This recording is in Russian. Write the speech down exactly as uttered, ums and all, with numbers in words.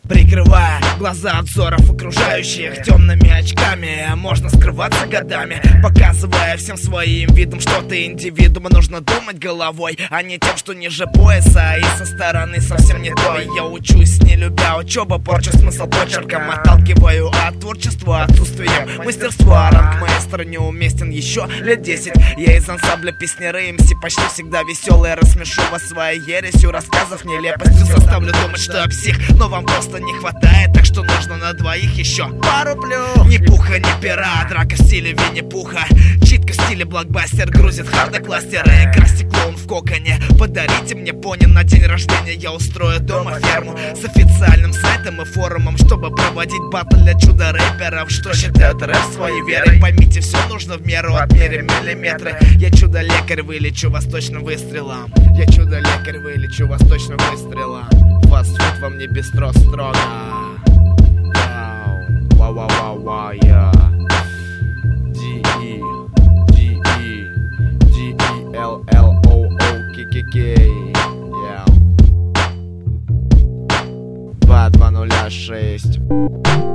Прикрывая глаза от взоров окружающих темными очками, можно скрываться годами, показывая всем своим видом, что ты индивидуум. Нужно думать головой, а не тем, что ниже пояса и со стороны совсем не то. Я учусь, не любя учебу, порчу смысл почерком, отталкиваю от творчества отсутствием мастерства. Ранг маэстро неуместен еще лет десять. Я из ансамбля песняры МС, почти всегда веселый. Рассмешу вас своей ересью, рассказов нелепостью заставлю думать, что я псих, но вам просто не хватает, так что нужно на двоих еще пару плюх. Ни пуха, ни пера, драка в стиле Винни-Пуха, читка в стиле блокбастер, грузит хардокластеры. Красти клоун в коконе, подарите мне пони на день рождения. Я устрою дома ферму с официальным сайтом и форумом, чтобы проводить батл для чудо-рэперов, что считают рэп своей верой. Поймите, все нужно в меру, отмерим миллиметры. Я чудо-лекарь, вылечу вас точным выстрелом. Я чудо-лекарь, вылечу вас точным выстрелом. Фастфуд во мне бистро строго. Вау-вау-вау-вау, я Ди-И Ди-И Ди-И-Эл-Эл-Оу-Оу-Ки-Ки-Кей два два нуля шесть.